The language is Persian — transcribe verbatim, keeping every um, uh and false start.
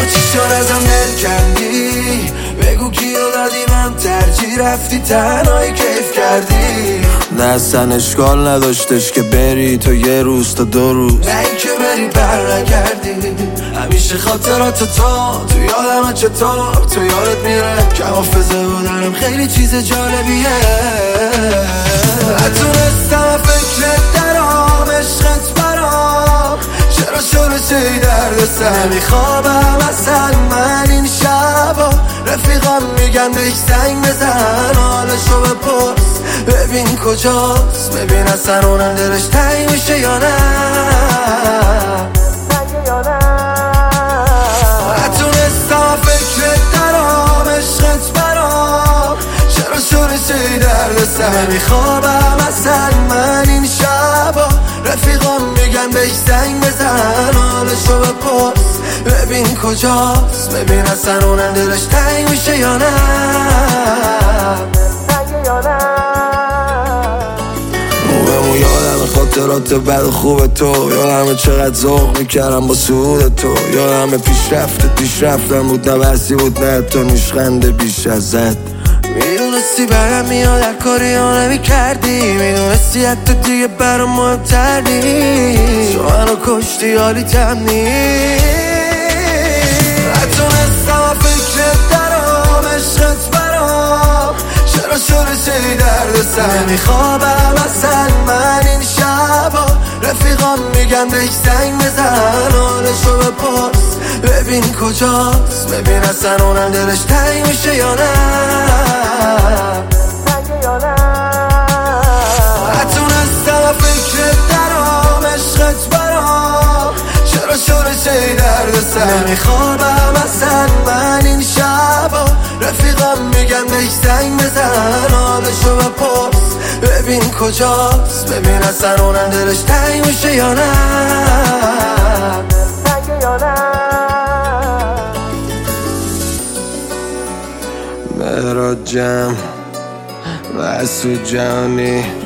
چیشون ازم دل کندی، بگو کیو دادی من ترجیح رفتی تنهایی کیف کردی. نه اصلا اشکال نداشتش که بری تو یه روز تا دو روز، نه این که بری بر نگردی. همیشه خاطرات تو تو یادم چطور تو یادت میره که حافظه بودنم خیلی چیز جالبیه. نتونستم فکرت درام عشقت برام، چرا شده چه درد سر میخوابم اصلا من این شبا. رفیقام میگن بهش زنگ بزن حالشو بپرس ببین کجاست، ببین اصلا اونم دلش تنگ میشه یا نه. نتونستم فکرت درام عشقت برام، چرا شده چه درد سر میخوابم اصلا من این شبا. رفیقام میگن بهش زنگ بزن حالشو بپرس ببین کجاست، ببین اصلا اونم دلش تنگ میشه یا نه. موهمو یادم خاطرات بد و خوب تو، یادم چقدر ذوق میکردم با سود تو، یادم پیشرفت پیشرفتم بود نه بسی بود نه تو نیشخنده بیش ازت. میدونستی برم میاد هر کاری ها نمی کردی، میدونستی حتی دیگه برام مهمتر نیست، تو منو کشتی حالی تم نیست. نتونستم فکرت درام عشقت برام، چرا شده چه درد سر میخوابم اصلا من این شبا. رفیقام میگن بهش زنگ بزن حالشو بپرس ببین کجاست، ببین اصلا اونم دلش تنگ میشه یا نه. نتونستم فکرت درام عشقت برام، چرا شده چه درد سر میخوابم اصلا من این شبا. رفیقام میگن بهش زنگ بزن حالشو بپرس ببین کجاست، ببین اصلا اونم دلش تنگ میشه یا نه. مهراد جم مسعود جهانی